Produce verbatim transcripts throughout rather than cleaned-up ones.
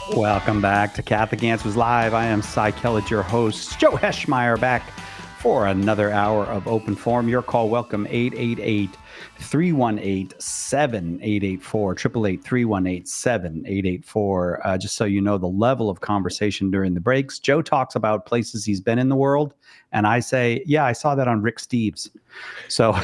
Welcome back to Catholic Answers Live. I am Cy Kellett, your host. Joe Heschmeyer back for another hour of open forum. Your call, welcome, eight eight eight, three one eight, seven eight eight four, eight eight eight, three one eight, seven eight eight four. Uh, just so you know the level of conversation during the breaks. Joe talks about places he's been in the world, and I say, yeah, I saw that on Rick Steves. So...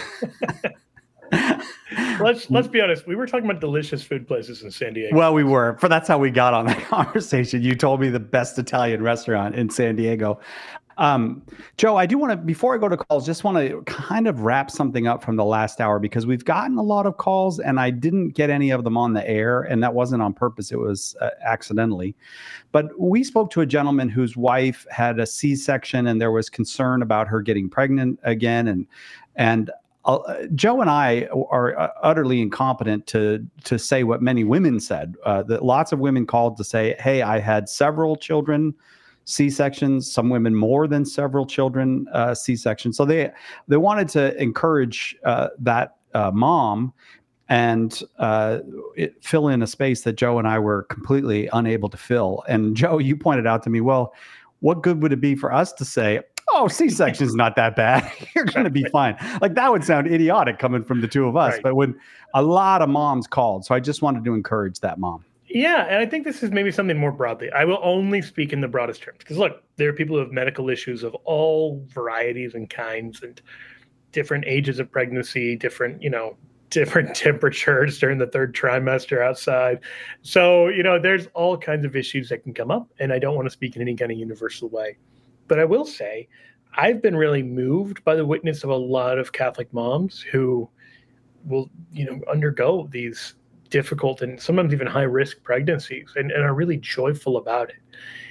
let's let's be honest. We were talking about delicious food places in San Diego. Well, we were, but that's how we got on that conversation. You told me the best Italian restaurant in San Diego. Um, Joe, I do want to, before I go to calls, just want to kind of wrap something up from the last hour, because we've gotten a lot of calls and I didn't get any of them on the air, and that wasn't on purpose. It was uh, accidentally. But we spoke to a gentleman whose wife had a C-section and there was concern about her getting pregnant again. And, and Uh, Joe and I are uh, utterly incompetent to to say what many women said. Uh, that lots of women called to say, "Hey, I had several children, C-sections. Some women more than several children, uh, C-sections." So they they wanted to encourage uh, that uh, mom and uh, it, fill in a space that Joe and I were completely unable to fill. And Joe, you pointed out to me, well, what good would it be for us to say, oh, C-section is not that bad, you're going to be fine? Like, that would sound idiotic coming from the two of us. Right. But when a lot of moms called, so I just wanted to encourage that mom. Yeah, and I think this is maybe something more broadly. I will only speak in the broadest terms, because look, there are people who have medical issues of all varieties and kinds and different ages of pregnancy, different, you know, different temperatures during the third trimester outside. So, you know, there's all kinds of issues that can come up, and I don't want to speak in any kind of universal way. But I will say, I've been really moved by the witness of a lot of Catholic moms who will, you know, undergo these difficult and sometimes even high-risk pregnancies and, and are really joyful about it.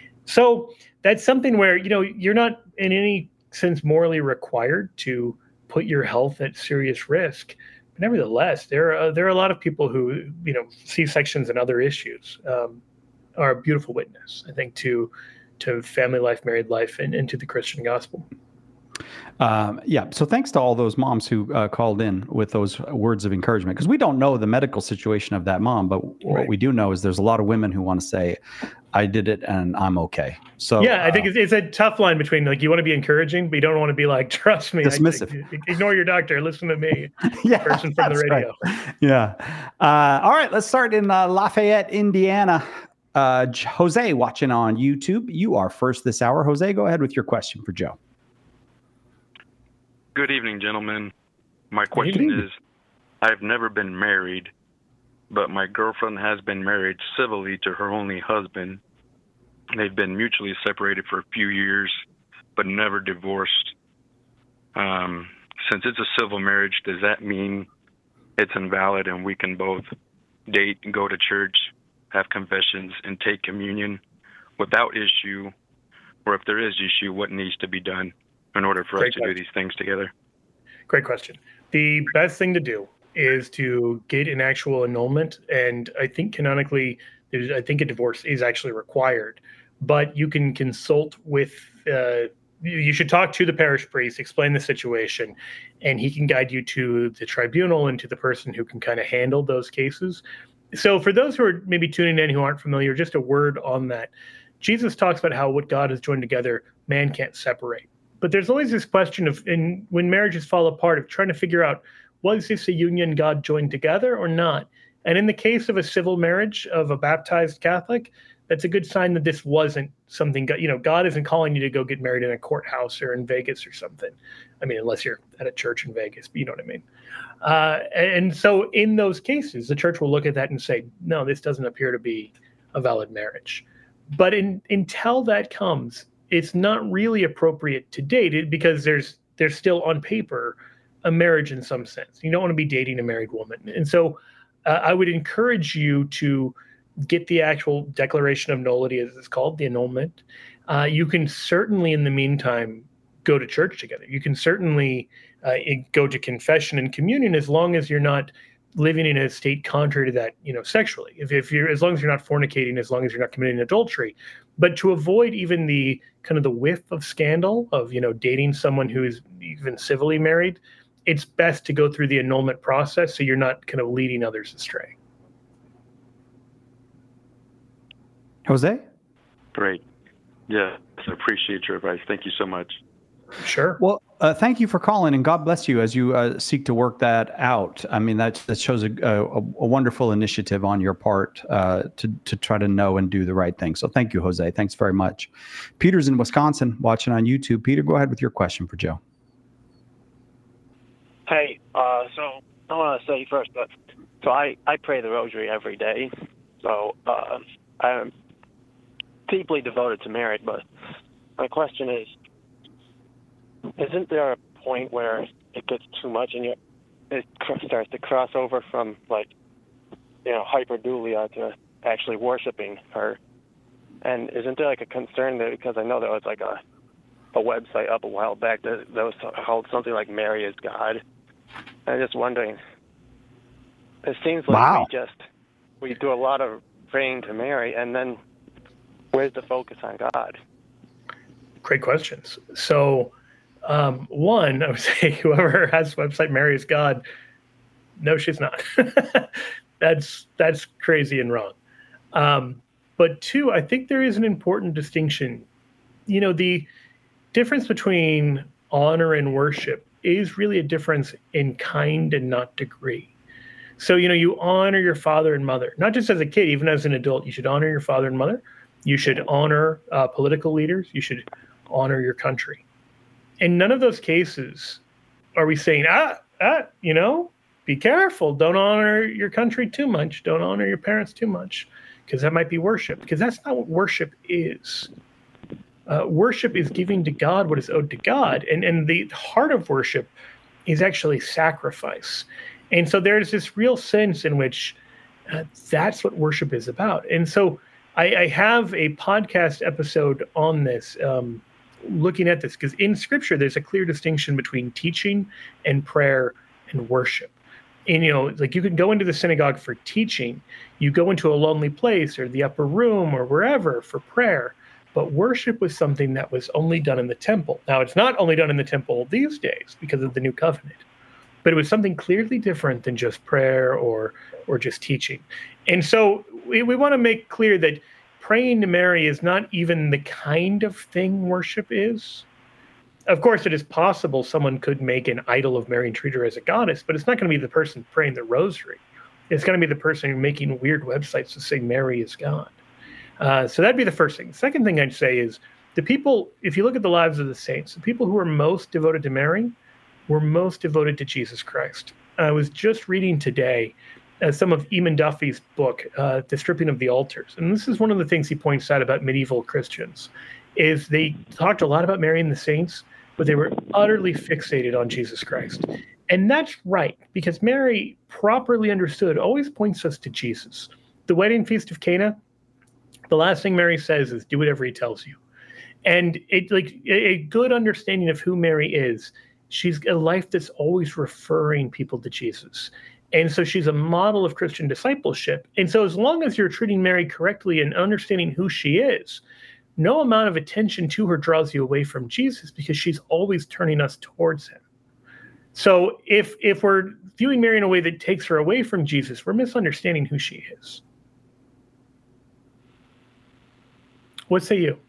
So that's something where, you know, you're not in any sense morally required to put your health at serious risk. But nevertheless, there are, there are a lot of people who, you know, C-sections and other issues um, are a beautiful witness, I think, to to family life, married life, and, and to the Christian gospel. Um, yeah. So thanks to all those moms who uh, called in with those words of encouragement, because we don't know the medical situation of that mom, but what right. we do know is there's a lot of women who want to say, I did it and I'm okay. So yeah, I think uh, it's, it's a tough line between, like, you want to be encouraging, but you don't want to be like, trust me, dismissive. I, ignore your doctor, listen to me, yeah, person from the radio. Right. Yeah. Uh, all right, let's start in uh, Lafayette, Indiana. Uh, Jose watching on YouTube. You are first this hour. Jose, go ahead with your question for Joe. Good evening, gentlemen. My question is, I've never been married, but my girlfriend has been married civilly to her only husband. They've been mutually separated for a few years, but never divorced. Um, since it's a civil marriage, does that mean it's invalid and we can both date and go to church, have confessions, and take communion without issue? Or if there is issue, what needs to be done in order for Great us to question. do these things together? Great question. The best thing to do is to get an actual annulment. And I think canonically, there's, I think a divorce is actually required. But you can consult with, uh, you should talk to the parish priest, explain the situation, and he can guide you to the tribunal and to the person who can kind of handle those cases. So for those who are maybe tuning in who aren't familiar, just a word on that. Jesus talks about how what God has joined together, man can't separate. But there's always this question of, in, when marriages fall apart, of trying to figure out, was this a union God joined together or not? And in the case of a civil marriage of a baptized Catholic, that's a good sign that this wasn't something, God, you know, God isn't calling you to go get married in a courthouse or in Vegas or something. I mean, unless you're at a church in Vegas, but you know what I mean. Uh, and so in those cases, the church will look at that and say, no, this doesn't appear to be a valid marriage. But in, until that comes, it's not really appropriate to date it, because there's there's still on paper a marriage in some sense. You don't want to be dating a married woman. And so uh, I would encourage you to get the actual declaration of nullity, as it's called, the annulment. Uh, you can certainly, in the meantime, go to church together. You can certainly uh, go to confession and communion, as long as you're not living in a state contrary to that, you know, sexually. If, if you're, as long as you're not fornicating, as long as you're not committing adultery. But to avoid even the kind of the whiff of scandal of, you know, dating someone who is even civilly married, it's best to go through the annulment process so you're not kind of leading others astray. Jose? Great. Yeah, I appreciate your advice. Thank you so much. Sure. Well, uh, thank you for calling, and God bless you as you uh, seek to work that out. I mean, that that shows a, a, a wonderful initiative on your part uh, to to try to know and do the right thing. So thank you, Jose. Thanks very much. Peter's in Wisconsin, watching on YouTube. Peter, go ahead with your question for Joe. Hey, uh, so I want to say first that so I, I pray the rosary every day. So uh, I'm deeply devoted to Mary, but my question is, isn't there a point where it gets too much and you, it cr- starts to cross over from, like, you know, hyperdulia to actually worshiping her? And isn't there, like, a concern there? Because I know there was, like, a, a website up a while back that, that was called something like Mary is God. I'm just wondering, it seems like Wow. we just, we do a lot of praying to Mary, and then where's the focus on God? Great questions. So, um, one, I would say whoever has the website Mary is God, no, she's not. that's that's crazy and wrong. Um, but two, I think there is an important distinction. You know, the difference between honor and worship is really a difference in kind and not degree. So, you know, you honor your father and mother, not just as a kid, even as an adult. You should honor your father and mother. You should honor uh, political leaders. You should honor your country. In none of those cases are we saying, ah, ah, you know, be careful. Don't honor your country too much. Don't honor your parents too much, because that might be worship, because that's not what worship is. Uh, worship is giving to God what is owed to God. And, and the heart of worship is actually sacrifice. And so there's this real sense in which uh, that's what worship is about. And so I, I have a podcast episode on this, um, looking at this, because in Scripture, there's a clear distinction between teaching and prayer and worship. And, you know, like you can go into the synagogue for teaching, you go into a lonely place or the upper room or wherever for prayer. But worship was something that was only done in the temple. Now, it's not only done in the temple these days because of the new covenant, but it was something clearly different than just prayer or or just teaching. And so we, we want to make clear that praying to Mary is not even the kind of thing worship is. Of course, it is possible someone could make an idol of Mary and treat her as a goddess, but it's not going to be the person praying the rosary. It's going to be the person making weird websites to say Mary is God. Uh, so that'd be the first thing. The second thing I'd say is the people, if you look at the lives of the saints, the people who were most devoted to Mary were most devoted to Jesus Christ. I was just reading today uh, some of Eamon Duffy's book, uh, The Stripping of the Altars. And this is one of the things he points out about medieval Christians, is they talked a lot about Mary and the saints, but they were utterly fixated on Jesus Christ. And that's right, because Mary, properly understood, always points us to Jesus. The wedding feast of Cana, the last thing Mary says is, do whatever he tells you. And it like a good understanding of who Mary is, she's a life that's always referring people to Jesus. And so she's a model of Christian discipleship. And so as long as you're treating Mary correctly and understanding who she is, no amount of attention to her draws you away from Jesus, because she's always turning us towards him. So if if we're viewing Mary in a way that takes her away from Jesus, we're misunderstanding who she is. What say you?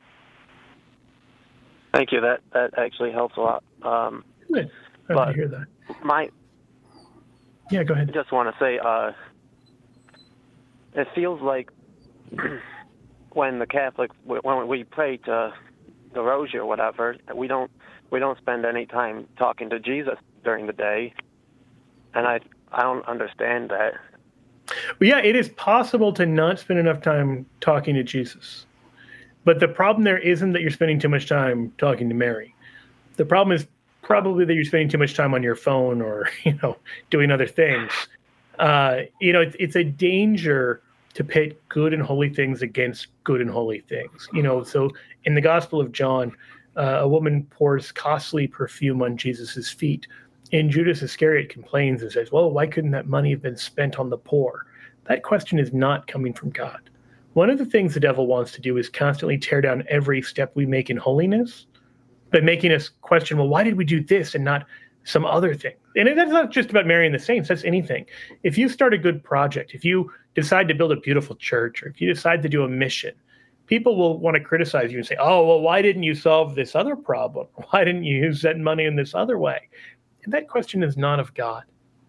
Thank you. That that actually helps a lot. Um, Good. Glad but to hear that. My, Yeah, go I ahead. just want to say, uh, it feels like when the Catholic, when we pray to the Rosary or whatever, we don't we don't spend any time talking to Jesus during the day, and I I don't understand that. Well, yeah, it is possible to not spend enough time talking to Jesus. But the problem there isn't that you're spending too much time talking to Mary. The problem is probably that you're spending too much time on your phone or, you know, doing other things. Uh, you know, it's, it's a danger to pit good and holy things against good and holy things. You know, so in the Gospel of John, uh, a woman pours costly perfume on Jesus's feet. And Judas Iscariot complains and says, well, why couldn't that money have been spent on the poor? That question is not coming from God. One of the things the devil wants to do is constantly tear down every step we make in holiness by making us question, well, why did we do this and not some other thing? And that's not just about Mary and the saints. That's anything. If you start a good project, if you decide to build a beautiful church, or if you decide to do a mission, people will want to criticize you and say, oh, well, why didn't you solve this other problem? Why didn't you use that money in this other way? And that question is not of God.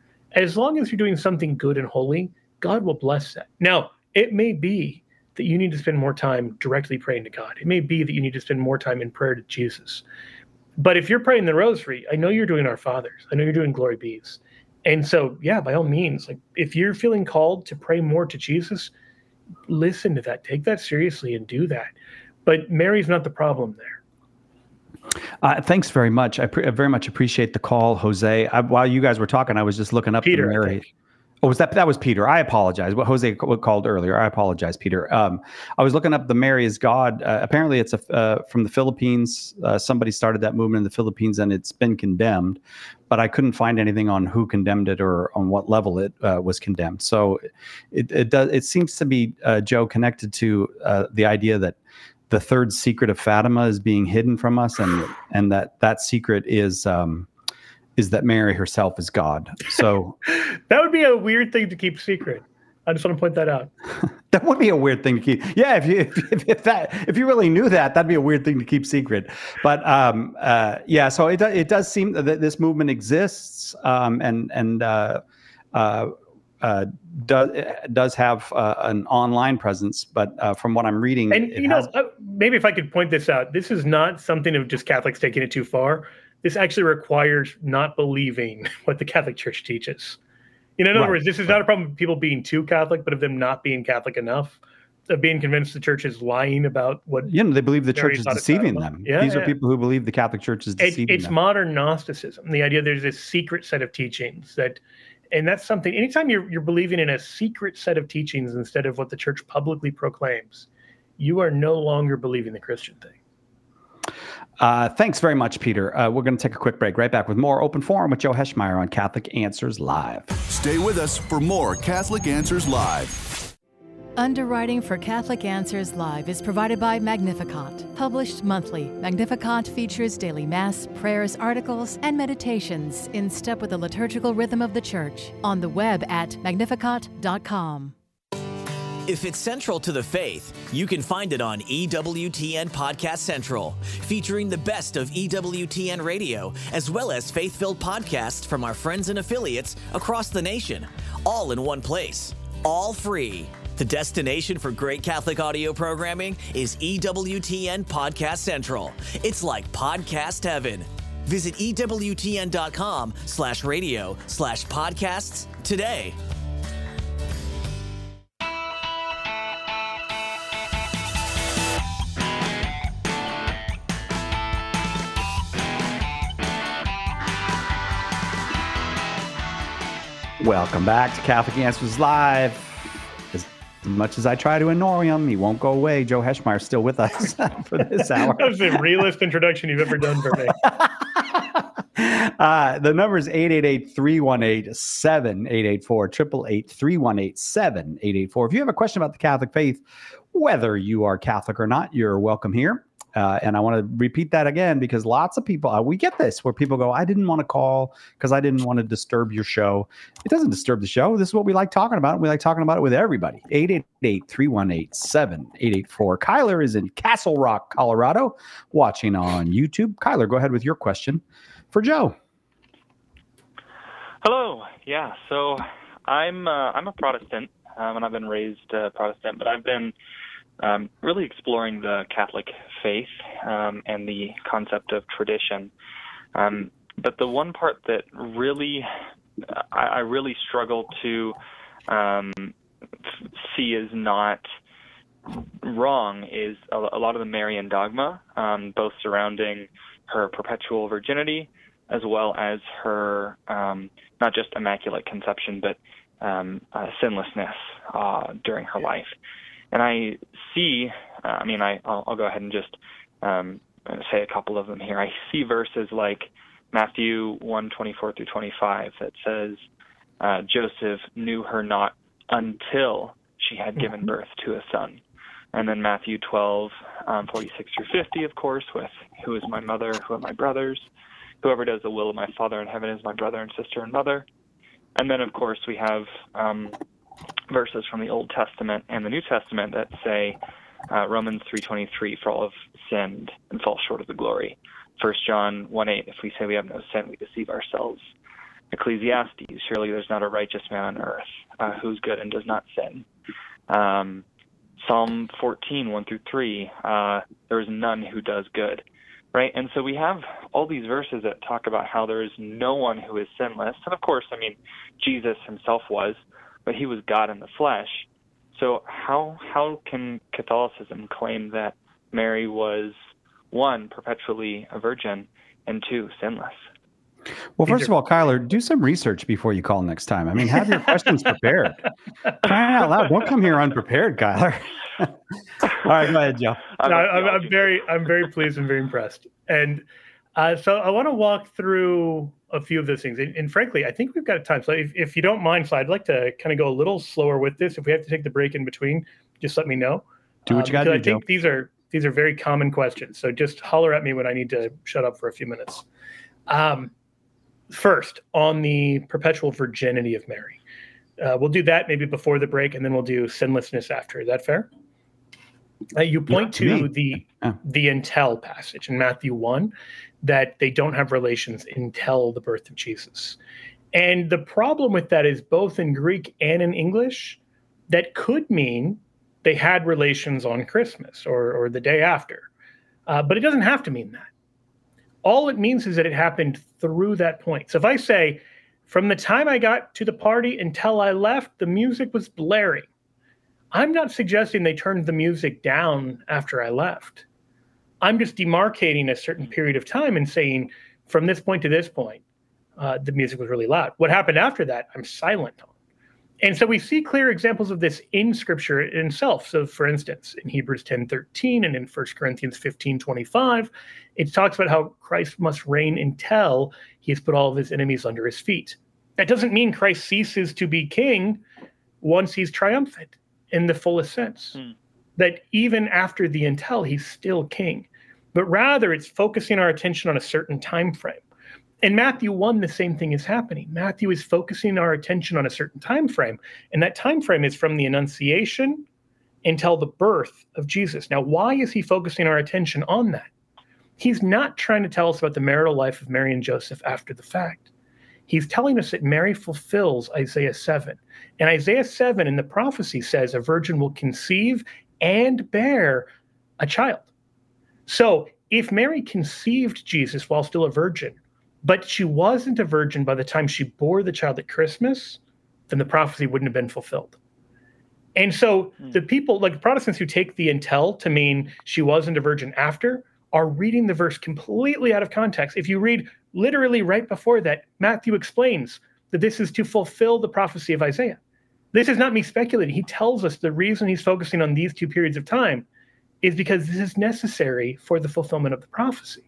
As long as you're doing something good and holy, God will bless that. Now, it may be that you need to spend more time directly praying to God. It may be that you need to spend more time in prayer to Jesus. But if you're praying the rosary, I know you're doing Our Fathers. I know you're doing Glory Bees. And so, yeah, by all means, like if you're feeling called to pray more to Jesus, listen to that. Take that seriously and do that. But Mary's not the problem there. Uh, thanks very much. I, pre- I very much appreciate the call, Jose. I, while you guys were talking, I was just looking up Peter, the Mary. Oh, was that that was Peter? I apologize. What Jose called earlier. I apologize, Peter. Um, I was looking up the Mary is God. Uh, apparently, it's a uh, from the Philippines. Uh, somebody started that movement in the Philippines, and it's been condemned. But I couldn't find anything on who condemned it or on what level it uh, was condemned. So it it does. It seems to be uh, Joe connected to uh, the idea that the third secret of Fatima is being hidden from us, and and that that secret is. Um, is that Mary herself is God. So that would be a weird thing to keep secret. I just want to point that out. That would be a weird thing to keep. Yeah, if you if, if that if you really knew that, that'd be a weird thing to keep secret. But um, uh, yeah, so it it does seem that this movement exists, um, and and uh, uh, uh, does does have uh, an online presence. But uh, from what I'm reading, and it you has... know, uh, maybe if I could point this out, this is not something of just Catholics taking it too far. This actually requires not believing what the Catholic Church teaches. You know, in other right. words, this is not a problem of people being too Catholic, but of them not being Catholic enough, of being convinced the church is lying about what. You know, they believe the church is deceiving about. them. Yeah, These yeah. are people who believe the Catholic Church is deceiving it, it's them. It's modern Gnosticism, the idea there's this secret set of teachings that, and that's something, anytime you're, you're believing in a secret set of teachings instead of what the church publicly proclaims, you are no longer believing the Christian thing. Uh, thanks very much, Peter. Uh, we're going to take a quick break. Right back with more Open Forum with Joe Heschmeyer on Catholic Answers Live. Stay with us for more Catholic Answers Live. Underwriting for Catholic Answers Live is provided by Magnificat. Published monthly, Magnificat features daily Mass, prayers, articles, and meditations in step with the liturgical rhythm of the Church. On the web at magnificat dot com. If it's central to the faith, you can find it on E W T N Podcast Central, featuring the best of E W T N radio, as well as faith-filled podcasts from our friends and affiliates across the nation, all in one place, all free. The destination for great Catholic audio programming is E W T N Podcast Central. It's like podcast heaven. Visit E W T N dot com slash radio slash podcasts today. Welcome back to Catholic Answers Live. As much as I try to annoy him, he won't go away. Joe Heschmeyer is still with us for this hour. That was the realest introduction you've ever done for me. uh, the number is eight eight eight, three one eight, seven eight eight four, eight eight eight, three one eight, seven eight eight four. If you have a question about the Catholic faith, whether you are Catholic or not, you're welcome here. Uh, and I want to repeat that again because lots of people, uh, we get this where people go, I didn't want to call because I didn't want to disturb your show. It doesn't disturb the show. This is what we like talking about. We like talking about it with everybody. eight eight eight, three one eight, seven eight eight four. Kyler is in Castle Rock, Colorado, watching on YouTube. Kyler, go ahead with your question for Joe. Hello. Yeah. So I'm uh, I'm a Protestant, um, and I've been raised uh, Protestant, but I've been Um, really exploring the Catholic faith um, and the concept of tradition. Um, but the one part that really, I, I really struggle to um, see as not wrong is a, a lot of the Marian dogma, um, both surrounding her perpetual virginity as well as her um, not just immaculate conception, but um, uh, sinlessness uh, during her life. And I see, uh, I mean, I, I'll, I'll go ahead and just um, say a couple of them here. I see verses like Matthew one, twenty-four through twenty-five that says, uh, Joseph knew her not until she had given birth to a son. And then Matthew twelve, um, forty-six through fifty, of course, with who is my mother, who are my brothers? Whoever does the will of my Father in heaven is my brother and sister and mother. And then, of course, we have um, verses from the Old Testament and the New Testament that say, Uh, Romans three twenty-three, for all have sinned and fall short of the glory. First John one eight, if we say we have no sin, we deceive ourselves. Ecclesiastes, surely there's not a righteous man on earth uh, who's good and does not sin. Um, Psalm fourteen, one through three, uh, there is none who does good. Right? And so we have all these verses that talk about how there is no one who is sinless. And of course, I mean, Jesus himself was, but he was God in the flesh. So how how can Catholicism claim that Mary was, one, perpetually a virgin, and two, sinless? Well, first of all, Kyler, do some research before you call next time. I mean, have your questions prepared. Crying out loud. Don't come here unprepared, Kyler. All right, go ahead, Joe. No, I'm, I'm very, I'm very pleased and very impressed. And uh, so I want to walk through a few of those things. And, and frankly, I think we've got time. So if, if you don't mind, so I'd like to kind of go a little slower with this. If we have to take the break in between, just let me know. Do what you got to do, I think Joe. these are these are very common questions. So just holler at me when I need to shut up for a few minutes. Um, first, on the perpetual virginity of Mary. Uh, we'll do that maybe before the break, and then we'll do sinlessness after. Is that fair? Uh, you point yeah, to the yeah. the until passage in Matthew one, that they don't have relations until the birth of Jesus. And the problem with that is both in Greek and in English, that could mean they had relations on Christmas or, or the day after. Uh, but it doesn't have to mean that. All it means is that it happened through that point. So if I say, from the time I got to the party until I left, the music was blaring, I'm not suggesting they turned the music down after I left. I'm just demarcating a certain period of time and saying, from this point to this point, uh, the music was really loud. What happened after that, I'm silent on. And so we see clear examples of this in Scripture itself. So, for instance, in Hebrews ten thirteen and in First Corinthians fifteen twenty-five, it talks about how Christ must reign until he has put all of his enemies under his feet. That doesn't mean Christ ceases to be king once he's triumphant in the fullest sense. Hmm. That even after the until, he's still king. But rather, it's focusing our attention on a certain time frame. In Matthew one, the same thing is happening. Matthew is focusing our attention on a certain time frame, and that time frame is from the Annunciation until the birth of Jesus. Now, why is he focusing our attention on that? He's not trying to tell us about the marital life of Mary and Joseph after the fact. He's telling us that Mary fulfills Isaiah seven. And Isaiah seven in the prophecy says a virgin will conceive and bear a child. So if Mary conceived Jesus while still a virgin, but she wasn't a virgin by the time she bore the child at Christmas, then the prophecy wouldn't have been fulfilled. And so mm. the people, like Protestants who take the until to mean she wasn't a virgin after, are reading the verse completely out of context. If you read literally right before that, Matthew explains that this is to fulfill the prophecy of Isaiah. This is not me speculating. He tells us the reason he's focusing on these two periods of time is because this is necessary for the fulfillment of the prophecy.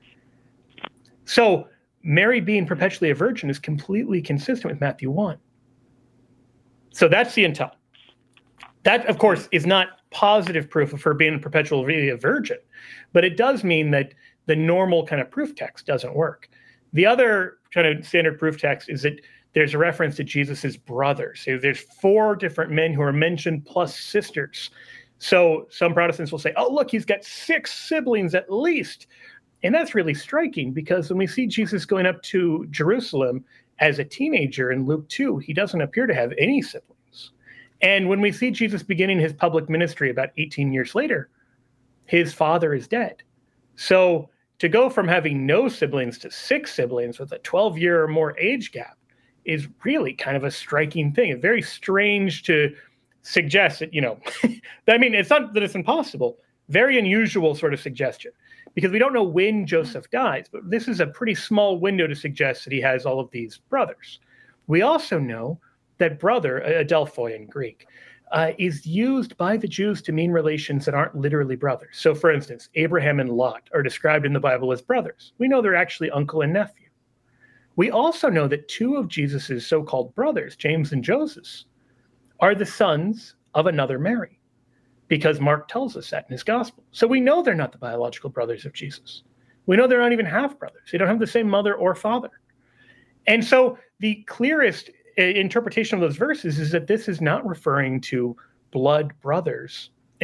So Mary being perpetually a virgin is completely consistent with Matthew one. So that's the until. That, of course, is not positive proof of her being perpetually a virgin, but it does mean that the normal kind of proof text doesn't work. The other kind of standard proof text is that there's a reference to Jesus's brothers. So there's four different men who are mentioned plus sisters. So some Protestants will say, oh, look, he's got six siblings at least. And that's really striking because when we see Jesus going up to Jerusalem as a teenager in Luke two, he doesn't appear to have any siblings. And when we see Jesus beginning his public ministry about eighteen years later, his father is dead. So to go from having no siblings to six siblings with a twelve-year or more age gap is really kind of a striking thing. It's very strange to suggest that, you know, I mean, it's not that it's impossible. Very unusual sort of suggestion. Because we don't know when Joseph dies, but this is a pretty small window to suggest that he has all of these brothers. We also know that brother, adelphoi in Greek, uh, is used by the Jews to mean relations that aren't literally brothers. So, for instance, Abraham and Lot are described in the Bible as brothers. We know they're actually uncle and nephew. We also know that two of Jesus's so-called brothers, James and Joseph, are the sons of another Mary, because Mark tells us that in his gospel. So we know they're not the biological brothers of Jesus. We know they're not even half-brothers. They don't have the same mother or father. And so the clearest interpretation of those verses is that this is not referring to blood brothers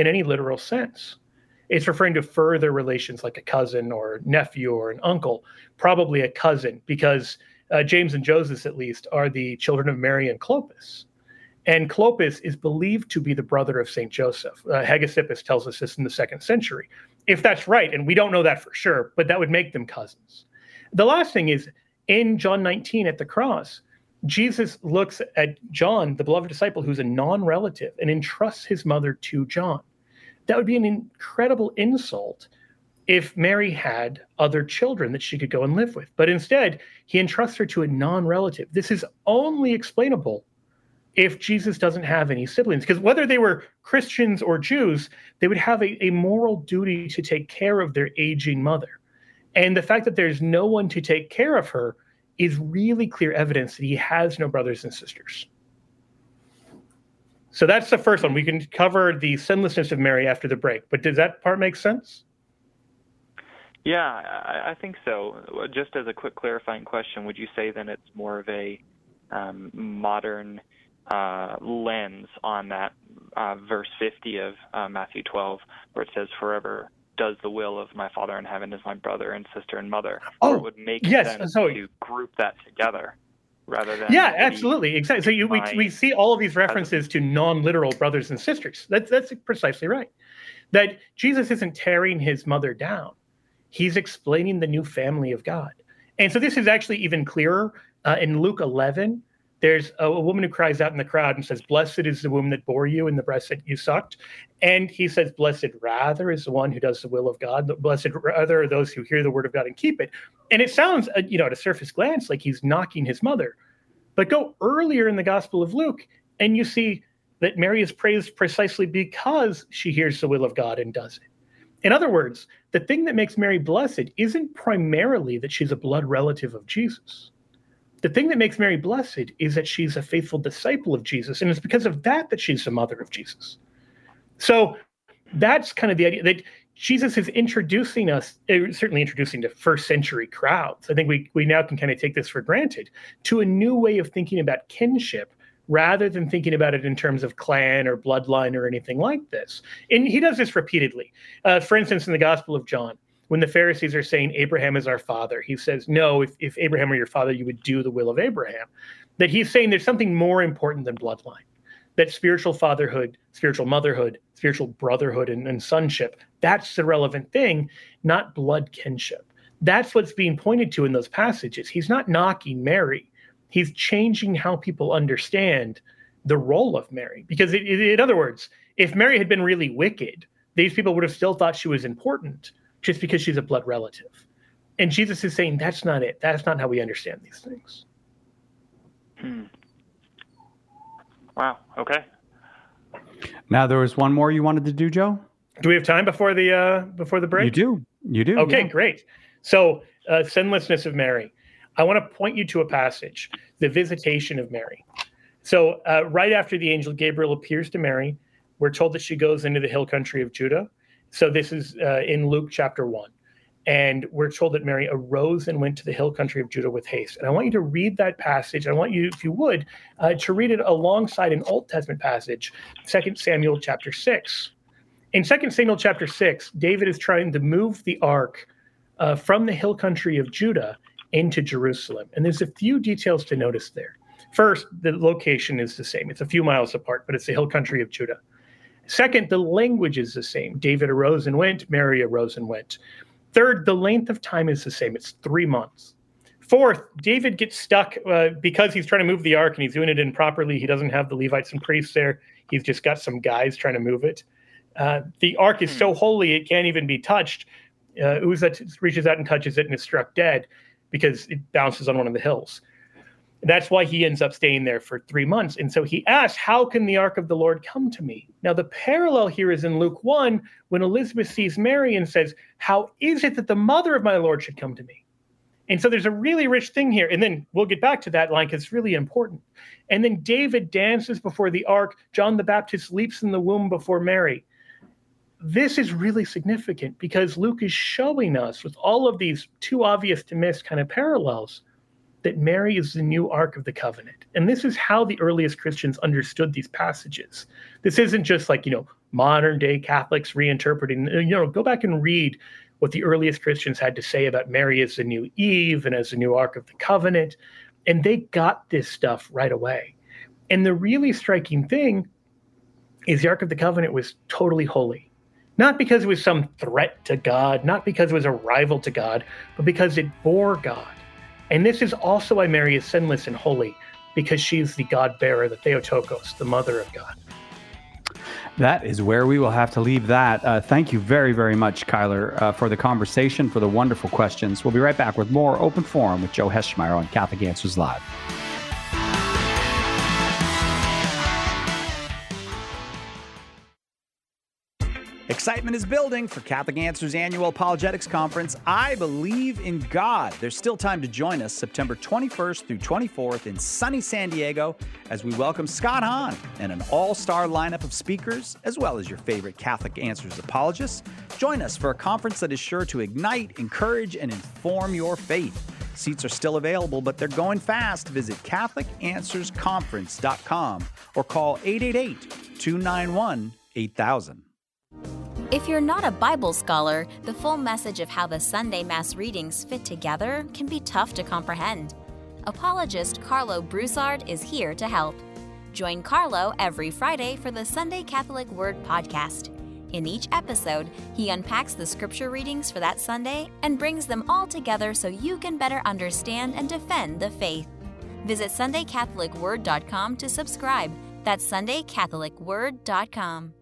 in any literal sense. It's referring to further relations like a cousin or nephew or an uncle, probably a cousin, because uh, James and Joseph, at least, are the children of Mary and Clopas. And Clopas is believed to be the brother of Saint Joseph. Uh, Hegesippus tells us this in the second century. If that's right, and we don't know that for sure, but that would make them cousins. The last thing is, in John nineteen at the cross, Jesus looks at John, the beloved disciple, who's a non-relative, and entrusts his mother to John. That would be an incredible insult if Mary had other children that she could go and live with. But instead, he entrusts her to a non-relative. This is only explainable if Jesus doesn't have any siblings, because whether they were Christians or Jews, they would have a, a moral duty to take care of their aging mother. And the fact that there's no one to take care of her is really clear evidence that he has no brothers and sisters. So that's the first one. We can cover the sinlessness of Mary after the break. But does that part make sense? Yeah, I, I think so. Just as a quick clarifying question, would you say then it's more of a um, modern uh, lens on that uh, verse fifty of uh, Matthew twelve, where it says, "Forever does the will of my Father in heaven is my brother and sister and mother"? Oh, or it would make yes, sense so, to group that together rather than... Yeah, absolutely. Exactly. So you, we, we see all of these references to non-literal brothers and sisters. That's, that's precisely right. That Jesus isn't tearing his mother down. He's explaining the new family of God. And so this is actually even clearer uh, in Luke eleven. There's a, a woman who cries out in the crowd and says, "Blessed is the womb that bore you and the breast that you sucked." And he says, "Blessed rather is the one who does the will of God. Blessed rather are those who hear the word of God and keep it." And it sounds, uh, you know, at a surface glance, like he's knocking his mother. But go earlier in the Gospel of Luke, and you see that Mary is praised precisely because she hears the will of God and does it. In other words, the thing that makes Mary blessed isn't primarily that she's a blood relative of Jesus. The thing that makes Mary blessed is that she's a faithful disciple of Jesus, and it's because of that that she's the mother of Jesus. So that's kind of the idea that Jesus is introducing us, certainly introducing to first century crowds. I think we, we now can kind of take this for granted, to a new way of thinking about kinship rather than thinking about it in terms of clan or bloodline or anything like this. And he does this repeatedly. Uh, for instance, in the Gospel of John, when the Pharisees are saying Abraham is our father, he says, no, if, if Abraham were your father, you would do the will of Abraham. That he's saying there's something more important than bloodline, that spiritual fatherhood, spiritual motherhood, spiritual brotherhood and, and sonship, that's the relevant thing, not blood kinship. That's what's being pointed to in those passages. He's not knocking Mary. He's changing how people understand the role of Mary. Because it, it, in other words, if Mary had been really wicked, these people would have still thought she was important, just because she's a blood relative. And Jesus is saying, that's not it. That's not how we understand these things. Hmm. Wow. Okay. Now, there was one more you wanted to do, Joe? Do we have time before the uh, before the break? You do. You do. Okay, yeah. Great. So, uh, sinlessness of Mary. I want to point you to a passage, the visitation of Mary. So, uh, right after the angel Gabriel appears to Mary, we're told that she goes into the hill country of Judah. So this is uh, in Luke chapter one. And we're told that Mary arose and went to the hill country of Judah with haste. And I want you to read that passage. I want you, if you would, uh, to read it alongside an Old Testament passage, Second Samuel chapter six. In Second Samuel chapter six, David is trying to move the ark uh, from the hill country of Judah into Jerusalem. And there's a few details to notice there. First, the location is the same. It's a few miles apart, but it's the hill country of Judah. Second, the language is the same. David arose and went. Mary arose and went. Third, the length of time is the same. It's three months. Fourth, David gets stuck uh, because he's trying to move the ark and he's doing it improperly. He doesn't have the Levites and priests there. He's just got some guys trying to move it. Uh, the ark is so holy it can't even be touched. Uh, Uzzah t- reaches out and touches it and is struck dead because it bounces on one of the hills. That's why he ends up staying there for three months. And so he asks, how can the ark of the Lord come to me? Now, the parallel here is in Luke one, when Elizabeth sees Mary and says, how is it that the mother of my Lord should come to me? And so there's a really rich thing here. And then we'll get back to that line because it's really important. And then David dances before the ark. John the Baptist leaps in the womb before Mary. This is really significant because Luke is showing us with all of these too obvious to miss kind of parallels that Mary is the new Ark of the Covenant. And this is how the earliest Christians understood these passages. This isn't just like, you know, modern day Catholics reinterpreting. You know, go back and read what the earliest Christians had to say about Mary as the new Eve and as the new Ark of the Covenant. And they got this stuff right away. And the really striking thing is the Ark of the Covenant was totally holy. Not because it was some threat to God, not because it was a rival to God, but because it bore God. And this is also why Mary is sinless and holy, because she's the God-bearer, the Theotokos, the mother of God. That is where we will have to leave that. Uh, thank you very, very much, Kyler, uh, for the conversation, for the wonderful questions. We'll be right back with more Open Forum with Joe Heschmeyer on Catholic Answers Live. Excitement is building for Catholic Answers Annual Apologetics Conference, I Believe in God. There's still time to join us September twenty-first through twenty-fourth in sunny San Diego as we welcome Scott Hahn and an all-star lineup of speakers, as well as your favorite Catholic Answers apologists. Join us for a conference that is sure to ignite, encourage, and inform your faith. Seats are still available, but they're going fast. Visit Catholic Answers Conference dot com or call eight eight eight, two nine one, eight thousand. If you're not a Bible scholar, the full message of how the Sunday Mass readings fit together can be tough to comprehend. Apologist Carlo Broussard is here to help. Join Carlo every Friday for the Sunday Catholic Word podcast. In each episode, he unpacks the scripture readings for that Sunday and brings them all together so you can better understand and defend the faith. Visit Sunday Catholic Word dot com to subscribe. That's Sunday Catholic Word dot com.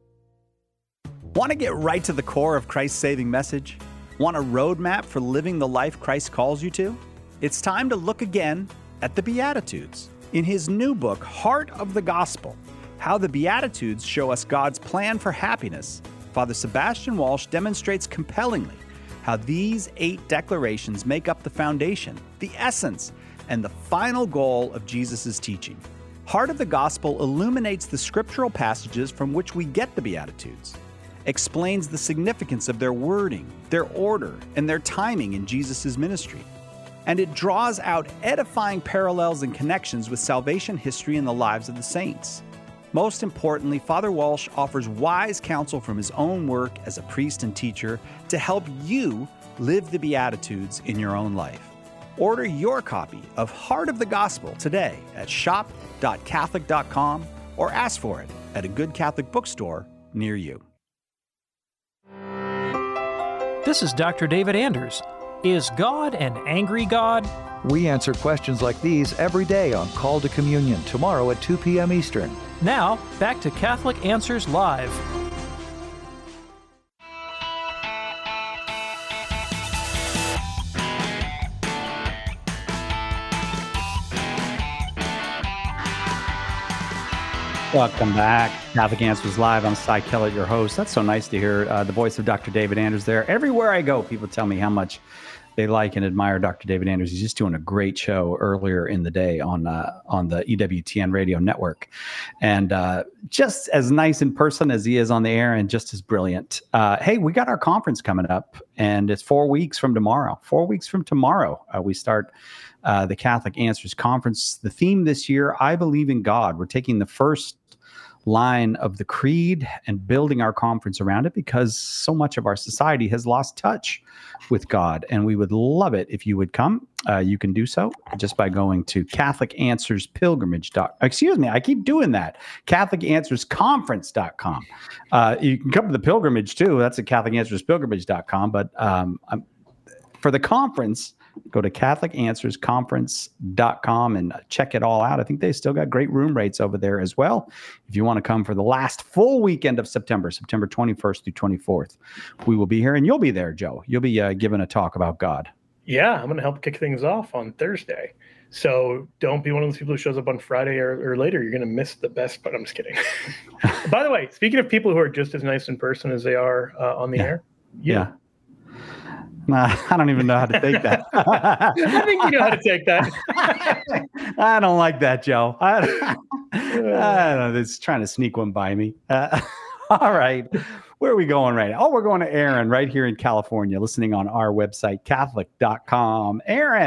Want to get right to the core of Christ's saving message? Want a roadmap for living the life Christ calls you to? It's time to look again at the Beatitudes. In his new book, Heart of the Gospel, How the Beatitudes Show Us God's Plan for Happiness, Father Sebastian Walsh demonstrates compellingly how these eight declarations make up the foundation, the essence, and the final goal of Jesus' teaching. Heart of the Gospel illuminates the scriptural passages from which we get the Beatitudes, explains the significance of their wording, their order, and their timing in Jesus' ministry. And it draws out edifying parallels and connections with salvation history and the lives of the saints. Most importantly, Father Walsh offers wise counsel from his own work as a priest and teacher to help you live the Beatitudes in your own life. Order your copy of Heart of the Gospel today at shop dot catholic dot com or ask for it at a good Catholic bookstore near you. This is Doctor David Anders. Is God an angry God? We answer questions like these every day on Call to Communion, tomorrow at two p.m. Eastern. Now, back to Catholic Answers Live. Welcome back. Catholic Answers Live. I'm Cy Kellett, your host. That's so nice to hear uh, the voice of Doctor David Anders there. Everywhere I go, people tell me how much they like and admire Doctor David Anders. He's just doing a great show earlier in the day on uh, on the E W T N radio network. And uh, just as nice in person as he is on the air and just as brilliant. Uh, hey, we got our conference coming up, and it's four weeks from tomorrow. Four weeks from tomorrow, uh, we start uh, the Catholic Answers Conference. The theme this year, I Believe in God. We're taking the first line of the creed and building our conference around it because so much of our society has lost touch with God, and we would love it if you would come. Uh, you can do so just by going to Catholic Answers Pilgrimage. Excuse me, I keep doing that. Catholic Answers Conference dot com. Uh, you can come to the pilgrimage too. That's at Catholic Answers Pilgrimage dot com. But um, I'm, for the conference, go to Catholic Answers Conference dot com and check it all out. I think they still got great room rates over there as well. If you want to come for the last full weekend of September, September twenty-first through twenty-fourth, we will be here, and you'll be there, Joe. You'll be uh, giving a talk about God. Yeah, I'm going to help kick things off on Thursday. So don't be one of those people who shows up on Friday or, or later. You're going to miss the best, but I'm just kidding. By the way, speaking of people who are just as nice in person as they are uh, on the yeah. air. Yeah. yeah. Nah, I don't even know how to take that. I think you know how to take that. I don't like that, Joe. I, I don't know. It's trying to sneak one by me. Uh, all right. Where are we going right now? Oh, we're going to Aaron right here in California, listening on our website, Catholic dot com. Aaron,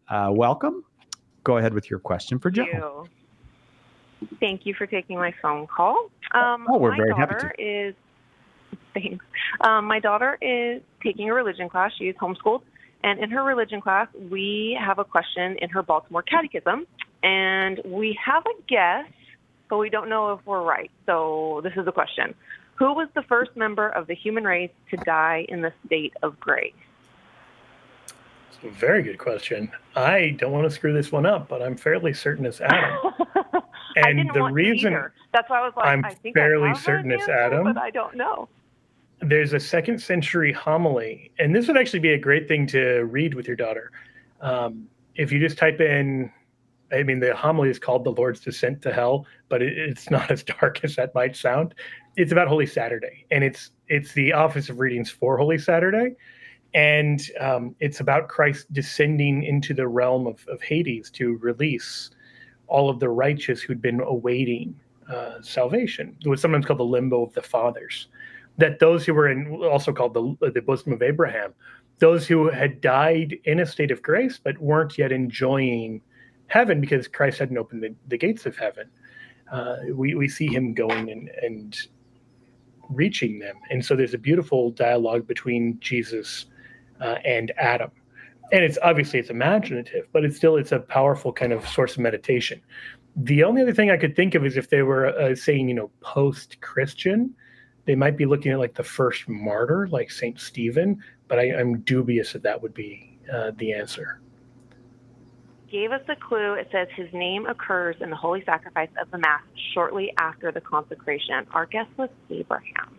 Uh, welcome. Go ahead with your question for Joe. Thank you. Thank you for taking my phone call. Um, oh, we're my very daughter happy to. is. Thanks. Um, my daughter is taking a religion class. She is homeschooled, and in her religion class, we have a question in her Baltimore Catechism, and we have a guess, but we don't know if we're right. So this is the question: who was the first member of the human race to die in the state of grace? It's a very good question. I don't want to screw this one up, but I'm fairly certain it's Adam. And I didn't the want reason to either. That's why I was like, I'm I think fairly I have certain an it's answer, Adam. but I don't know. There's a second century homily, and this would actually be a great thing to read with your daughter. Um, if you just type in, I mean, the homily is called The Lord's Descent to Hell, but it, it's not as dark as that might sound. It's about Holy Saturday, and it's it's the Office of Readings for Holy Saturday. And um, it's about Christ descending into the realm of, of Hades to release all of the righteous who'd been awaiting uh, salvation. It was sometimes called the limbo of the fathers. That those who were in, also called the, the bosom of Abraham, those who had died in a state of grace but weren't yet enjoying heaven because Christ hadn't opened the, the gates of heaven. Uh, we, we see him going and, and reaching them. And so there's a beautiful dialogue between Jesus uh, and Adam. And it's obviously it's imaginative, but it's still, it's a powerful kind of source of meditation. The only other thing I could think of is if they were uh, saying, you know, post-Christian, they might be looking at like the first martyr, like Saint Stephen, but I, I'm dubious that that would be uh, the answer. Gave us a clue. It says his name occurs in the holy sacrifice of the Mass shortly after the consecration. Our guess was Abraham.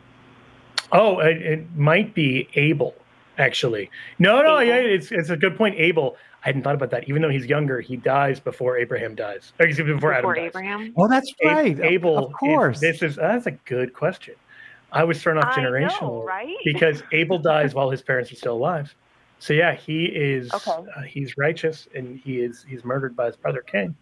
Oh, it, it might be Abel, actually. No, no, yeah, it's it's a good point. Abel. I hadn't thought about that. Even though he's younger, he dies before Abraham dies. Or excuse me, before, before Adam Abraham? dies. Oh, that's right. Abel, of course. Is, this is that's a good question. I was thrown off I generationally know, right? because Abel dies while his parents are still alive. So yeah, he is. Okay. Uh, he's righteous, and he is. He's murdered by his brother Cain.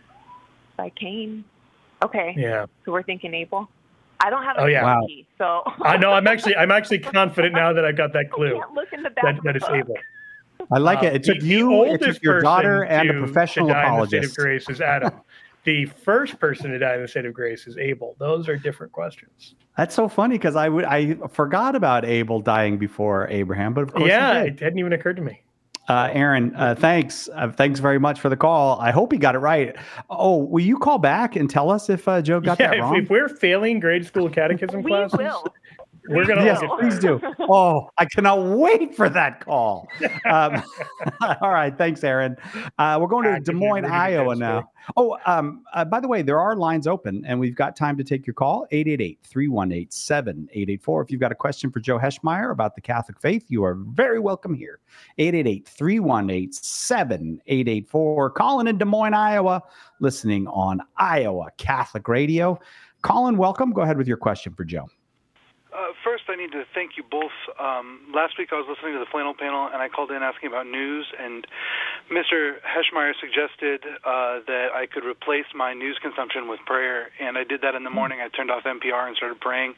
By Cain. Okay. Yeah. So we're thinking Abel. I don't have a Oh yeah. Wow. key, so I know. I'm actually. I'm actually confident now that I got that clue. I can't look in the back That of that the is book. Abel. I like Uh, it. It took the- the you, it oldest took your daughter, person and a to- professional to die in the state apologist. of grace is Adam. The first person to die in the state of grace is Abel. Those are different questions. That's so funny because I would I forgot about Abel dying before Abraham, but of course, Yeah, he did. it hadn't even occurred to me. Uh, Aaron, uh, thanks. Uh, thanks very much for the call. I hope he got it right. Oh, will you call back and tell us if uh, Joe got yeah, that if, wrong? if we're failing grade school catechism We classes, will. we're gonna Yes, look at please do. Oh, I cannot wait for that call. Um, all right, thanks, Aaron. Uh, we're going Ah, to give Des me a Moines, really good Iowa answer. now. Oh, um, uh, by the way, there are lines open, and we've got time to take your call. eight eight eight, three one eight, seven eight eight four. If you've got a question for Joe Heschmeyer about the Catholic faith, you are very welcome here. eight eight eight, three one eight, seven eight eight four. Colin in Des Moines, Iowa, listening on Iowa Catholic Radio. Colin, welcome. Go ahead with your question for Joe. Uh, first, I need to thank you both. Um, last week I was listening to the Flannel panel, and I called in asking about news, and Mister Heschmeyer suggested uh, that I could replace my news consumption with prayer, and I did that in the morning. I turned off N P R and started praying,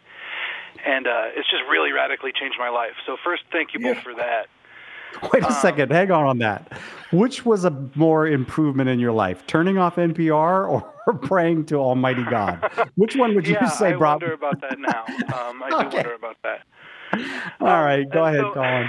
and uh, it's just really radically changed my life. So first, thank you both for that. Wait a Um, second. Hang on on that. Which was a more improvement in your life, turning off N P R or praying to Almighty God? Which one would you yeah, say I brought? wonder about that now. Um, I do Okay. wonder about that. All right, go and ahead, so- Colin.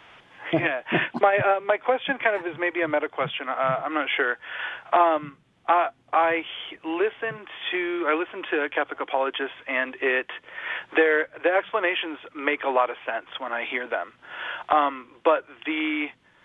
yeah, my uh, my question kind of is maybe a meta question. Uh, I'm not sure. Um, I, I listen to I listen to Catholic apologists, and it their the explanations make a lot of sense when I hear them. Um, but the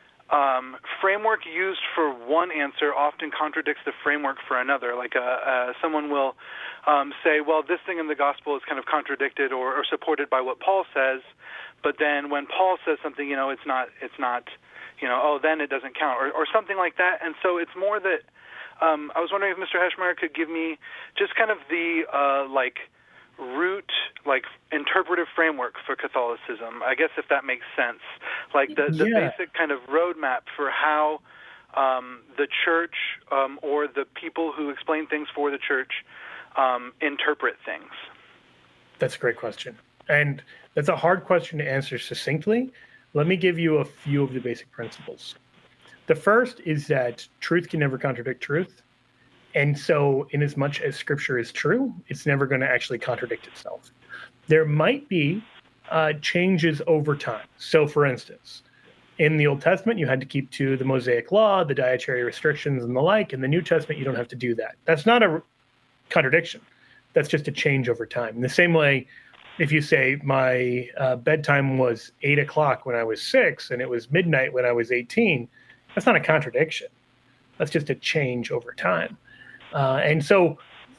um, framework used for one answer often contradicts the framework for another. Like uh, uh, someone will um, say, well, this thing in the gospel is kind of contradicted or, or supported by what Paul says, but then when Paul says something, you know, it's not, it's not, you know, oh, then it doesn't count, or, or something like that. And so it's more that um, I was wondering if Mister Heschmeyer could give me just kind of the uh, like root, like interpretive framework for Catholicism. I guess if that makes sense, like the, the Yeah. basic kind of roadmap for how um, the church um, or the people who explain things for the church um, interpret things. That's a great question. And that's a hard question to answer succinctly. Let me give you a few of the basic principles. The first is that truth can never contradict truth. And so in as much as Scripture is true, it's never going to actually contradict itself. There might be uh, changes over time. So for instance, in the Old Testament, you had to keep to the Mosaic Law, the dietary restrictions and the like. In the New Testament, you don't have to do that. That's not a contradiction. That's just a change over time. In the same way, if you say my uh, bedtime was eight o'clock when I was six and it was midnight when I was eighteen, that's not a contradiction. That's just a change over time. Uh, and so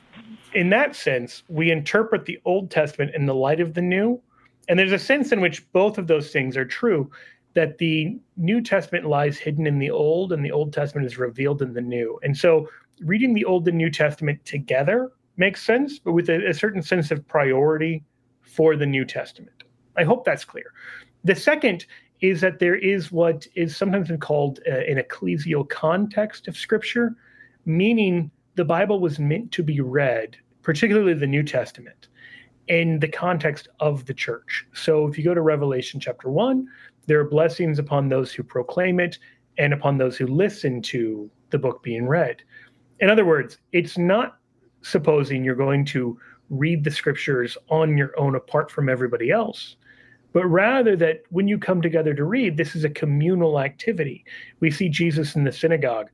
in that sense, we interpret the Old Testament in the light of the New. And there's a sense in which both of those things are true, that the New Testament lies hidden in the Old and the Old Testament is revealed in the New. And so reading the Old and New Testament together makes sense, but with a, a certain sense of priority for the New Testament. I hope that's clear. The second is that there is what is sometimes been called uh, an ecclesial context of Scripture, meaning the Bible was meant to be read, particularly the New Testament, in the context of the church. So if you go to Revelation chapter one, there are blessings upon those who proclaim it and upon those who listen to the book being read. In other words, it's not supposing you're going to read the Scriptures on your own apart from everybody else, but rather that when you come together to read, this is a communal activity. We see Jesus in the synagogue.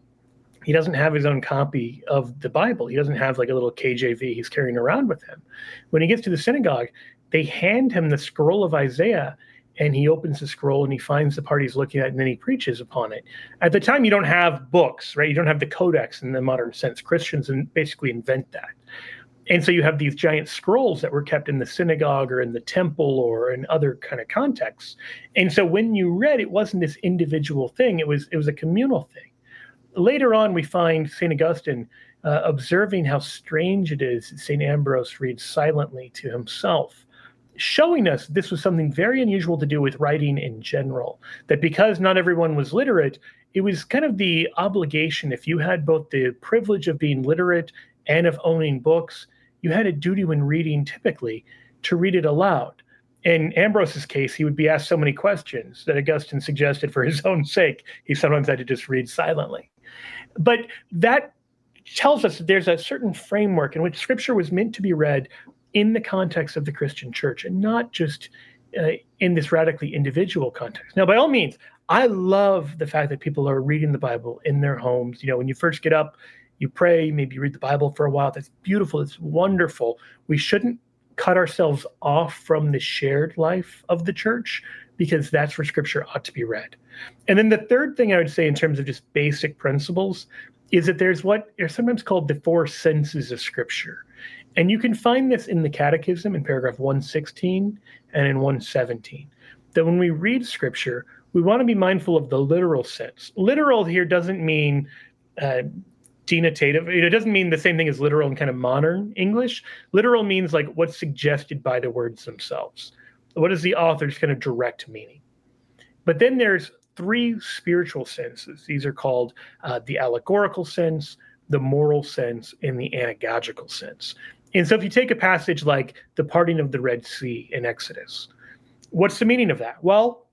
He doesn't have his own copy of the Bible. He doesn't have like a little K J V he's carrying around with him. When he gets to the synagogue, they hand him the scroll of Isaiah, and he opens the scroll and he finds the part he's looking at, and then he preaches upon it. At the time, you don't have books, right? You don't have the codex in the modern sense. Christians basically invent that. And so you have these giant scrolls that were kept in the synagogue or in the temple or in other kind of contexts. And so when you read, it wasn't this individual thing. It was, it was a communal thing. Later on, we find Saint Augustine uh, observing how strange it is that Saint Ambrose reads silently to himself, showing us this was something very unusual to do with writing in general, that because not everyone was literate, it was kind of the obligation, if you had both the privilege of being literate and of owning books, you had a duty when reading typically to read it aloud. In Ambrose's case, he would be asked so many questions that Augustine suggested for his own sake, he sometimes had to just read silently. But that tells us that there's a certain framework in which Scripture was meant to be read in the context of the Christian church and not just uh, in this radically individual context. Now, by all means, I love the fact that people are reading the Bible in their homes. You know, when you first get up, you pray, maybe you read the Bible for a while. That's beautiful. It's wonderful. We shouldn't cut ourselves off from the shared life of the church, because that's where Scripture ought to be read. And then the third thing I would say in terms of just basic principles is that there's what are sometimes called the four senses of Scripture. And you can find this in the Catechism in paragraph one sixteen and in one seventeen, that when we read Scripture, we want to be mindful of the literal sense. Literal here doesn't mean uh, denotative. It doesn't mean the same thing as literal in kind of modern English. Literal means like what's suggested by the words themselves. What is the author's kind of direct meaning? But then there's three spiritual senses. These are called uh, the allegorical sense, the moral sense, and the anagogical sense. And so if you take a passage like the parting of the Red Sea in Exodus, what's the meaning of that? Well,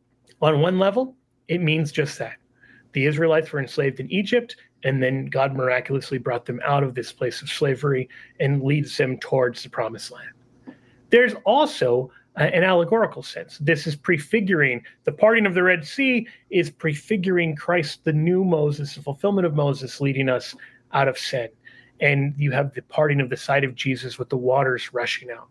on one level, it means just that. The Israelites were enslaved in Egypt, and then God miraculously brought them out of this place of slavery and leads them towards the promised land. There's also uh, an allegorical sense. This is prefiguring. The parting of the Red Sea is prefiguring Christ, the new Moses, the fulfillment of Moses, leading us out of sin. And you have the parting of the side of Jesus with the waters rushing out.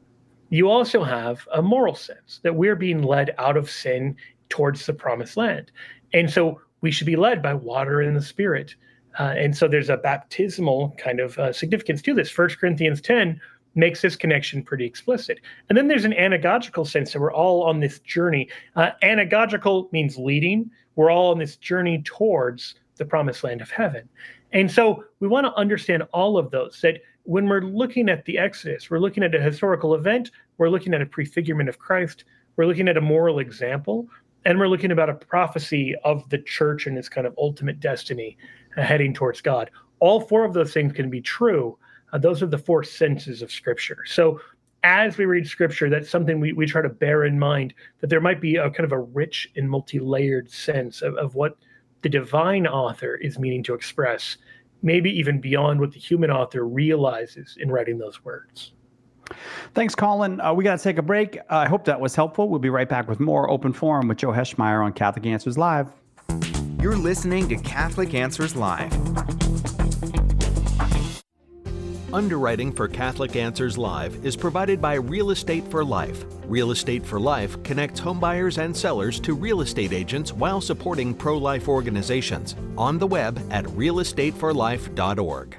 You also have a moral sense that we're being led out of sin towards the promised land. And so we should be led by water and the Spirit. Uh, and so there's a baptismal kind of uh, significance to this. First Corinthians ten makes this connection pretty explicit. And then there's an anagogical sense that we're all on this journey. Uh, anagogical means leading. We're all on this journey towards the promised land of heaven. And so we want to understand all of those, that when we're looking at the Exodus, we're looking at a historical event, we're looking at a prefigurement of Christ, we're looking at a moral example, and we're looking about a prophecy of the church and its kind of ultimate destiny uh, heading towards God. All four of those things can be true. Uh, those are the four senses of Scripture. So as we read Scripture, that's something we, we try to bear in mind, that there might be a kind of a rich and multi-layered sense of, of what the divine author is meaning to express, maybe even beyond what the human author realizes in writing those words. Thanks, Colin. Uh, we got to take a break. Uh, I hope that was helpful. We'll be right back with more Open Forum with Joe Heschmeyer on Catholic Answers Live. You're listening to Catholic Answers Live. Underwriting for Catholic Answers Live is provided by Real Estate for Life. Real Estate for Life connects homebuyers and sellers to real estate agents while supporting pro-life organizations. On the web at real estate for life dot org.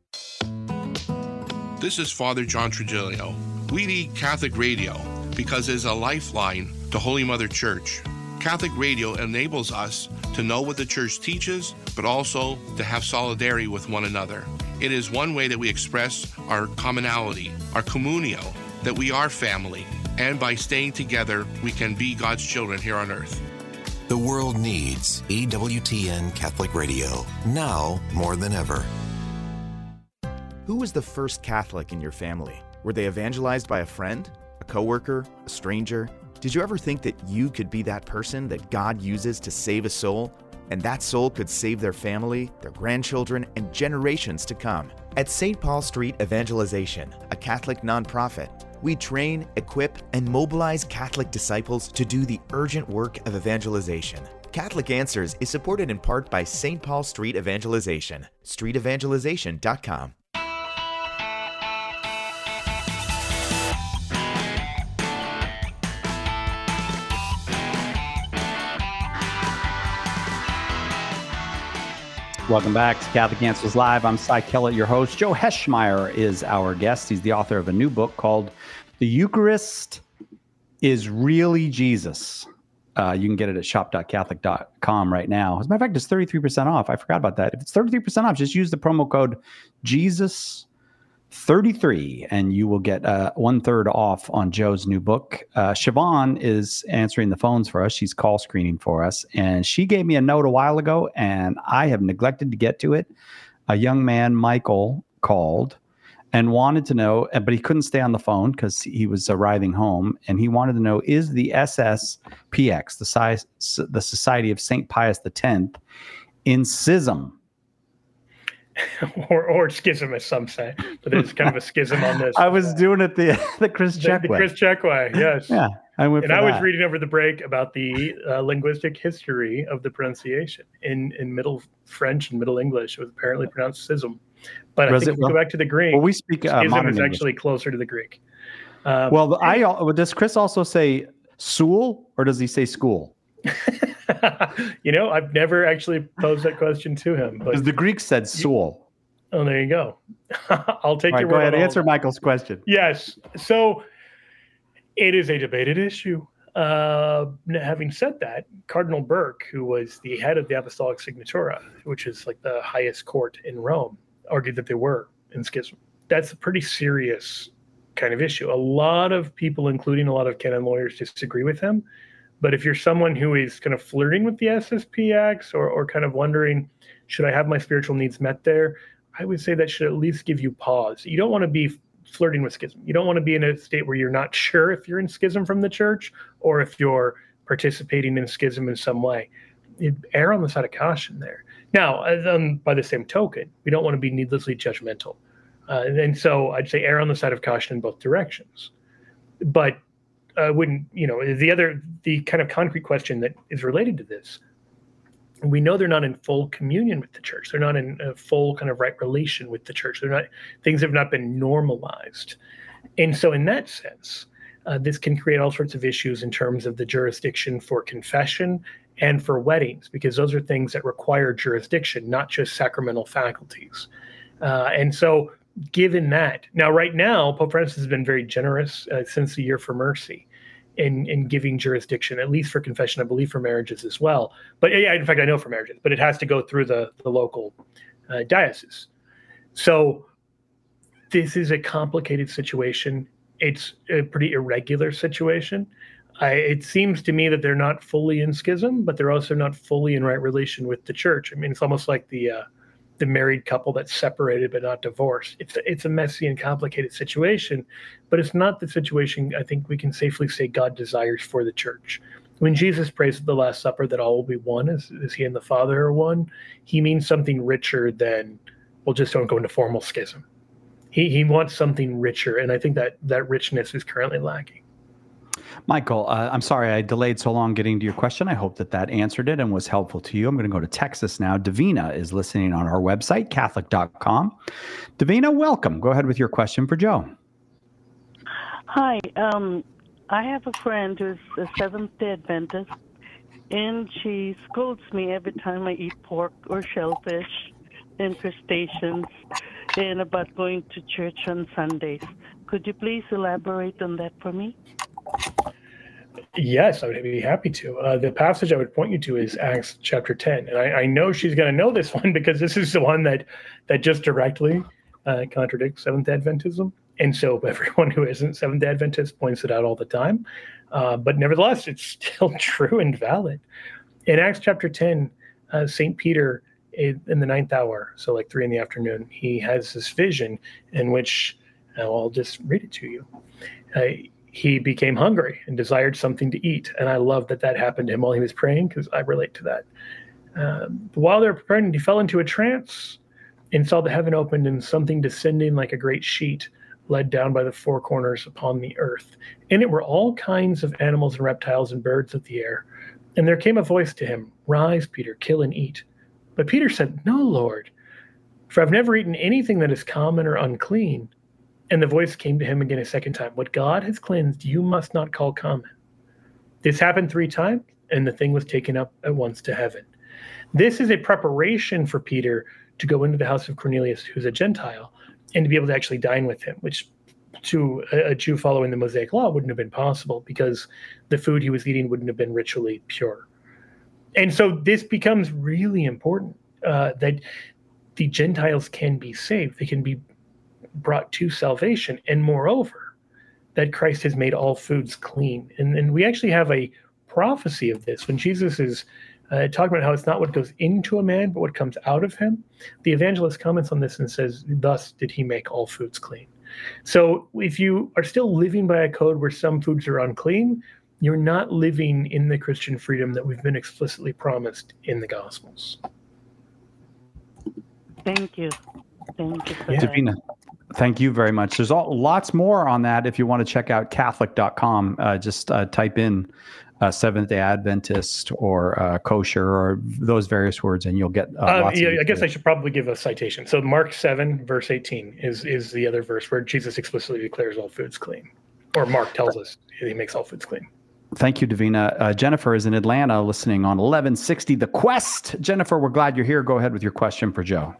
This is Father John Trigilio. We need Catholic radio because it's a lifeline to Holy Mother Church. Catholic radio enables us to know what the Church teaches, but also to have solidarity with one another. It is one way that we express our commonality, our communio, that we are family, and by staying together, we can be God's children here on earth. The world needs E W T N Catholic Radio, now more than ever. Who was the first Catholic in your family? Were they evangelized by a friend, a coworker, a stranger? Did you ever think that you could be that person that God uses to save a soul? And that soul could save their family, their grandchildren, and generations to come. At Saint Paul Street Evangelization, a Catholic nonprofit, we train, equip, and mobilize Catholic disciples to do the urgent work of evangelization. Catholic Answers is supported in part by Saint Paul Street Evangelization, street evangelization dot com. Welcome back to Catholic Answers Live. I'm Cy Kellett, your host. Joe Heschmeyer is our guest. He's the author of a new book called The Eucharist is Really Jesus. Uh, you can get it at shop dot catholic dot com right now. As a matter of fact, it's thirty-three percent off. I forgot about that. If it's thirty-three percent off, just use the promo code Jesus thirty-three and you will get uh, one third off on Joe's new book. Uh, Siobhan is answering the phones for us. She's call screening for us. And she gave me a note a while ago and I have neglected to get to it. A young man, Michael, called and wanted to know, but he couldn't stay on the phone because he was arriving home. And he wanted to know, is the S S P X, the, size, the Society of Saint Pius X, in schism? or or schism, as some say, but there's kind of a schism on this. I was doing it the the Chris Check the, way. the Chris Check way, yes. Yeah, I went. And for I was that. reading over the break about the uh, linguistic history of the pronunciation in in Middle French and Middle English. It was apparently pronounced schism, but Was I think it? if we go back to the Greek. Well, we speak uh, schism modern is English. actually closer to the Greek. Um, Well, the, I al- does Chris also say "sool" or does he say "school"? you know, I've never actually posed that question to him, but Because the Greek said "sool." oh, there you go. I'll take All right, your go word ahead. on all Answer that. Michael's question. Yes. So it is a debated issue. Uh, having said that, Cardinal Burke, who was the head of the Apostolic Signatura, which is like the highest court in Rome, argued that they were in schism. That's a pretty serious kind of issue. A lot of people, including a lot of canon lawyers, disagree with him. But if you're someone who is kind of flirting with the S S P X or, or kind of wondering, should I have my spiritual needs met there? I would say that should at least give you pause. You don't want to be flirting with schism. You don't want to be in a state where you're not sure if you're in schism from the church or if you're participating in schism in some way. You'd err on the side of caution there. Now, um, by the same token, we don't want to be needlessly judgmental. Uh, and, and so I'd say err on the side of caution in both directions. But I wouldn't, you know, the other, the kind of concrete question that is related to this, we know they're not in full communion with the church. They're not in a full kind of right relation with the church. They're not, things have not been normalized. And so in that sense, uh, this can create all sorts of issues in terms of the jurisdiction for confession and for weddings, because those are things that require jurisdiction, not just sacramental faculties. Uh, and so given that, now right now, Pope Francis has been very generous uh, since the Year for Mercy. In, in giving jurisdiction, at least for confession, I believe for marriages as well. But yeah, in fact, I know for marriages, but it has to go through the, the local uh, diocese. So this is a complicated situation. It's a pretty irregular situation. I, it seems to me that they're not fully in schism, but they're also not fully in right relation with the church. I mean, it's almost like the uh, the married couple that's separated but not divorced. It's a, it's a messy and complicated situation, but it's not the situation I think we can safely say God desires for the church. When Jesus prays at the Last Supper that all will be one, as, as he and the Father are one, he means something richer than, well, just don't go into formal schism. He he wants something richer, and I think that that richness is currently lacking. Michael, uh, I'm sorry I delayed so long getting to your question. I hope that that answered it and was helpful to you. I'm going to go to Texas now. Davina is listening on our website, Catholic dot com. Davina, welcome. Go ahead with your question for Joe. Hi. Um, I have a friend who's a Seventh-day Adventist, and she scolds me every time I eat pork or shellfish and crustaceans and about going to church on Sundays. Could you please elaborate on that for me? Yes, I would be happy to. Uh, the passage I would point you to is Acts chapter ten. And I, I know she's going to know this one because this is the one that, that just directly uh, contradicts Seventh-day Adventism. And so everyone who isn't Seventh-day Adventist points it out all the time. Uh, but nevertheless, it's still true and valid. In Acts chapter ten, uh, Saint Peter, in, in the ninth hour, so like three in the afternoon, he has this vision in which, uh, I'll just read it to you. Uh, he became hungry and desired something to eat. And I love that that happened to him while he was praying, because I relate to that. Uh, while they were praying, he fell into a trance and saw the heaven opened and something descending like a great sheet led down by the four corners upon the earth. In it were all kinds of animals and reptiles and birds of the air. And there came a voice to him, "Rise, Peter, kill and eat." But Peter said, "No, Lord, for I've never eaten anything that is common or unclean." And the voice came to him again a second time, "What God has cleansed, you must not call common." This happened three times, and the thing was taken up at once to heaven. This is a preparation for Peter to go into the house of Cornelius, who's a Gentile, and to be able to actually dine with him, which to a, a Jew following the Mosaic law wouldn't have been possible because the food he was eating wouldn't have been ritually pure. And so this becomes really important, uh, that the Gentiles can be saved. They can be brought to salvation. And moreover, that Christ has made all foods clean. And, and we actually have a prophecy of this. When Jesus is uh, talking about how it's not what goes into a man, but what comes out of him, the evangelist comments on this and says, "Thus did he make all foods clean." So if you are still living by a code where some foods are unclean, you're not living in the Christian freedom that we've been explicitly promised in the Gospels. Thank you. Thank you for Yeah. that. Davina, thank you very much. There's all, lots more on that if you want to check out Catholic dot com. Uh, just uh, type in uh, Seventh-day Adventist or uh, kosher or those various words, and you'll get uh, Uh, lots yeah, of I guess I should probably give a citation. So Mark seven, verse eighteen is, is the other verse where Jesus explicitly declares all foods clean. Or Mark tells us he makes all foods clean. Thank you, Davina. Uh, Jennifer is in Atlanta listening on eleven sixty The Quest. Jennifer, we're glad you're here. Go ahead with your question for Joe.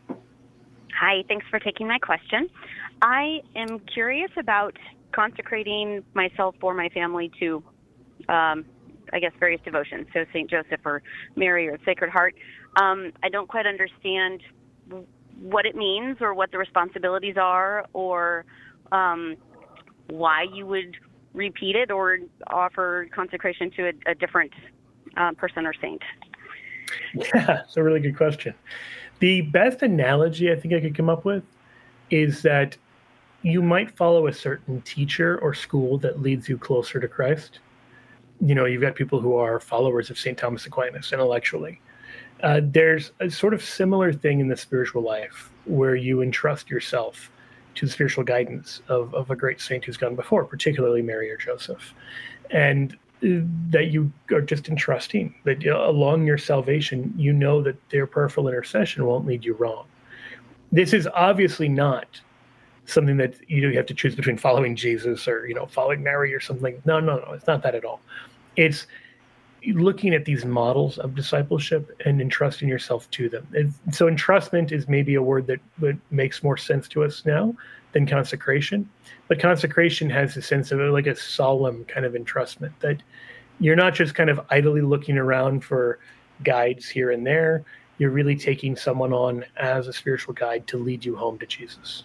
Hi, thanks for taking my question. I am curious about consecrating myself or my family to, um, I guess, various devotions, so Saint Joseph or Mary or Sacred Heart. Um, I don't quite understand what it means or what the responsibilities are or um, why you would repeat it or offer consecration to a, a different uh, person or saint. Yeah, it's a really good question. The best analogy I think I could come up with is that you might follow a certain teacher or school that leads you closer to Christ. You know, you've got people who are followers of Saint Thomas Aquinas intellectually. Uh, there's a sort of similar thing in the spiritual life where you entrust yourself to the spiritual guidance of, of a great saint who's gone before, particularly Mary or Joseph. And that you are just entrusting, that along your salvation, you know that their prayerful intercession won't lead you wrong. This is obviously not something that you know you have to choose between following Jesus or you know following Mary or something. No, no, no, it's not that at all. It's looking at these models of discipleship and entrusting yourself to them. And so entrustment is maybe a word that, that makes more sense to us now than consecration. But consecration has a sense of like a solemn kind of entrustment, that you're not just kind of idly looking around for guides here and there. You're really taking someone on as a spiritual guide to lead you home to Jesus.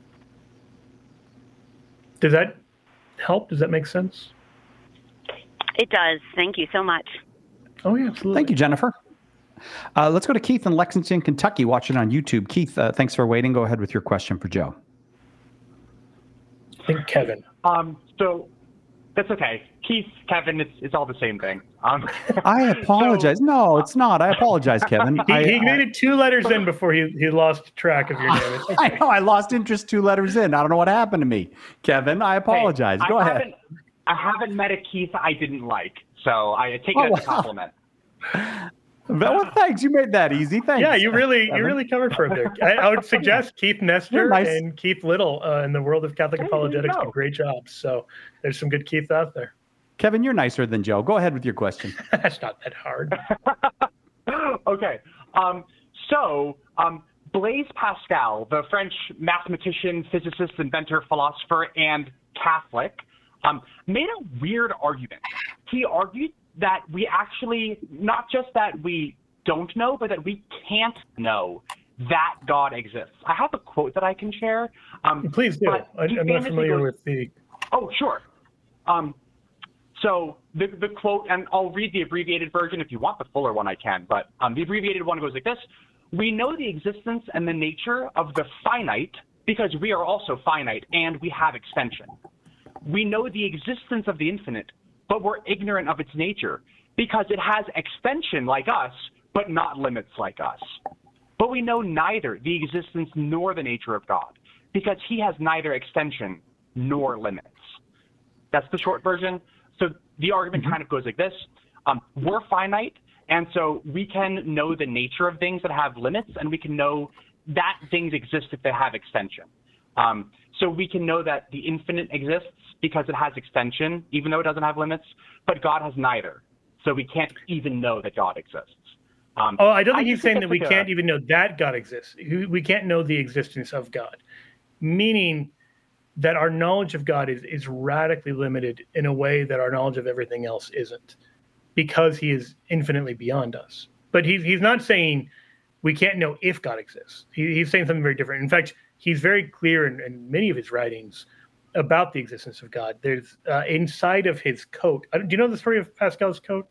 Does that help? Does that make sense? It does. Thank you so much. Oh, yeah, absolutely. Thank you, Jennifer. Uh, let's go to Keith in Lexington, Kentucky, watching on YouTube. Keith, uh, thanks for waiting. Go ahead with your question for Joe. I think Kevin. Um, so, That's okay. Keith, Kevin, it's it's all the same thing. Um, I apologize. So, no, it's not. I apologize, Kevin. He, I, he I, made it two letters in before he, he lost track of your name. Okay. I know. I lost interest two letters in. I don't know what happened to me. Kevin, I apologize. Hey, Go I ahead. Haven't, I haven't met a Keith I didn't like, so I take it oh, as a compliment. Well, thanks. You made that easy. Thanks. Yeah, you really Kevin. you really covered for him there. I, I would suggest Keith Nestor nice. and Keith Little uh, in the world of Catholic hey, apologetics do great jobs. So there's some good Keith out there. Kevin, you're nicer than Joe. Go ahead with your question. That's not that hard. Okay. Um, so um, Blaise Pascal, the French mathematician, physicist, inventor, philosopher, and Catholic, um, made a weird argument. He argued that we actually, not just that we don't know, but that we can't know that God exists. I have a quote that I can share. Um, Please do. I, I'm not familiar goes, with the... Oh, sure. Um, so the, the quote, and I'll read the abbreviated version. If you want the fuller one, I can. But um, the abbreviated one goes like this. We know the existence and the nature of the finite because we are also finite and we have extension. We know the existence of the infinite, but we're ignorant of its nature because it has extension like us, but not limits like us. But we know neither the existence nor the nature of God because he has neither extension nor limits. That's the short version. So the argument mm-hmm. kind of goes like this. Um, we're finite, and so we can know the nature of things that have limits, and we can know that things exist if they have extension. Um, so we can know that the infinite exists because it has extension, even though it doesn't have limits, but God has neither. So we can't even know that God exists. Um, oh, I don't think I he's saying that we like can't a, even know that God exists. We can't know the existence of God, meaning that our knowledge of God is, is radically limited in a way that our knowledge of everything else isn't, because he is infinitely beyond us. But he's, he's not saying we can't know if God exists. He, he's saying something very different. In fact, he's very clear in, in many of his writings about the existence of God. There's uh, inside of his coat. Do you know the story of Pascal's coat?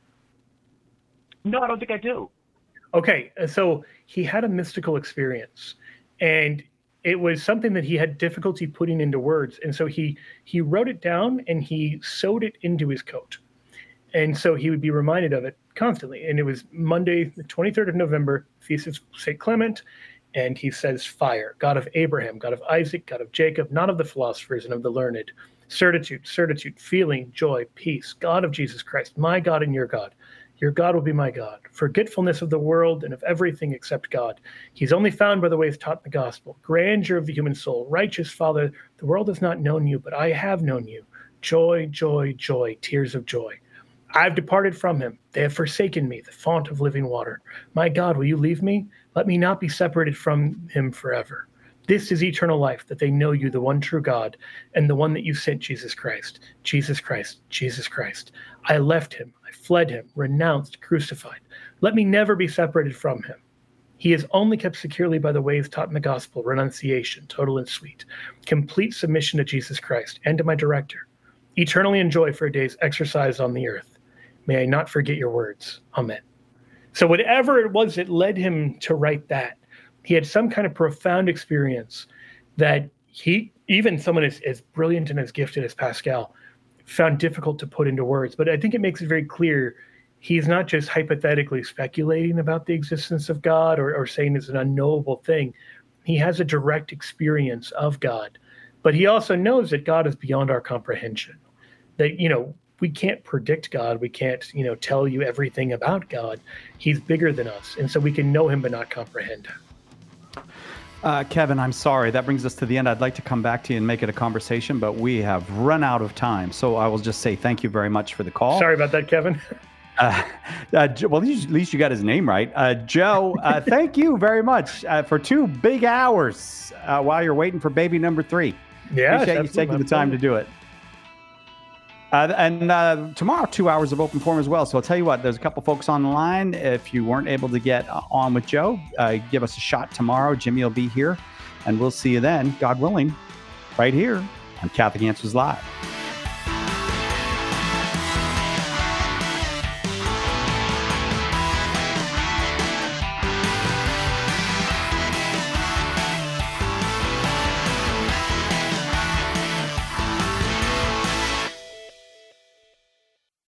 No, I don't think I do. Okay, so he had a mystical experience, and it was something that he had difficulty putting into words. And so he he wrote it down and he sewed it into his coat. And so he would be reminded of it constantly. And it was Monday, the twenty-third of November, Feast of Saint Clement. And he says, fire, God of Abraham, God of Isaac, God of Jacob, not of the philosophers and of the learned. Certitude, certitude, feeling, joy, peace, God of Jesus Christ, my God and your God. Your God will be my God. Forgetfulness of the world and of everything except God. He's only found by the ways taught in the gospel. Grandeur of the human soul. Righteous Father, the world has not known you, but I have known you. Joy, joy, joy, tears of joy. I've departed from him. They have forsaken me, the fount of living water. My God, will you leave me? Let me not be separated from him forever. This is eternal life, that they know you, the one true God, and the one that you sent, Jesus Christ. Jesus Christ, Jesus Christ. I left him, I fled him, renounced, crucified. Let me never be separated from him. He is only kept securely by the ways taught in the gospel, renunciation, total and sweet, complete submission to Jesus Christ and to my director. Eternally enjoy for a day's exercise on the earth. May I not forget your words. Amen. So whatever it was that led him to write that, he had some kind of profound experience that he, even someone as, as brilliant and as gifted as Pascal, found difficult to put into words. But I think it makes it very clear he's not just hypothetically speculating about the existence of God or, or saying it's an unknowable thing. He has a direct experience of God. But he also knows that God is beyond our comprehension. That, you know, we can't predict God. We can't, you know, tell you everything about God. He's bigger than us. And so we can know him but not comprehend him. Uh, Kevin, I'm sorry. That brings us to the end. I'd like to come back to you and make it a conversation, but we have run out of time. So I will just say thank you very much for the call. Sorry about that, Kevin. uh, uh, well, at least, at least you got his name right. Uh, Joe, uh, thank you very much uh, for two big hours uh, while you're waiting for baby number three. Yeah, appreciate you taking the time to do it. Uh, and uh, tomorrow, two hours of open forum as well. So I'll tell you what, there's a couple folks on the line. If you weren't able to get on with Joe, uh, give us a shot tomorrow. Jimmy will be here, and we'll see you then, God willing, right here on Catholic Answers Live.